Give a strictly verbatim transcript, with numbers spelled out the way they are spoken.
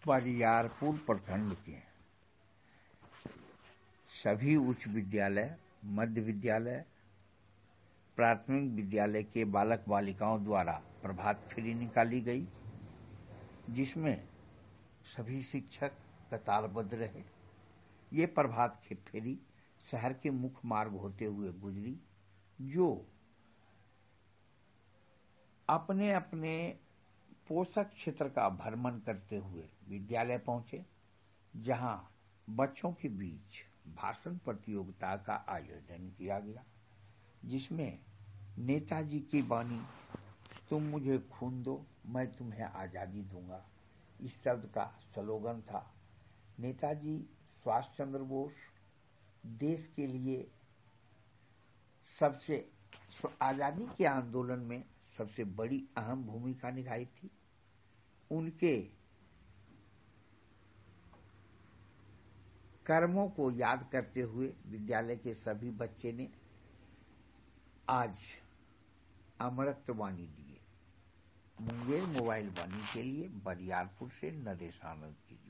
बरियारपुर प्रखंड के सभी उच्च विद्यालय, मध्य विद्यालय, प्राथमिक विद्यालय के बालक बालिकाओं द्वारा प्रभात फेरी निकाली गई, जिसमें सभी शिक्षक कतारबद्ध रहे। ये प्रभात फेरी शहर के मुख्य मार्ग होते हुए गुजरी, जो अपने अपने पोषक क्षेत्र का भ्रमण करते हुए विद्यालय पहुंचे, जहां बच्चों के बीच भाषण प्रतियोगिता का आयोजन किया गया, जिसमें नेताजी की वाणी "तुम मुझे खून दो, मैं तुम्हें आजादी दूंगा" इस शब्द का स्लोगन था। नेताजी सुभाष चंद्र बोस देश के लिए सबसे आजादी के आंदोलन में सबसे बड़ी अहम भूमिका निभाई थी। उनके कर्मों को याद करते हुए विद्यालय के सभी बच्चे ने आज अमृतवाणी दिए। मुंगेर मोबाइल वाणी के लिए बरियारपुर से नरेश आनंद की।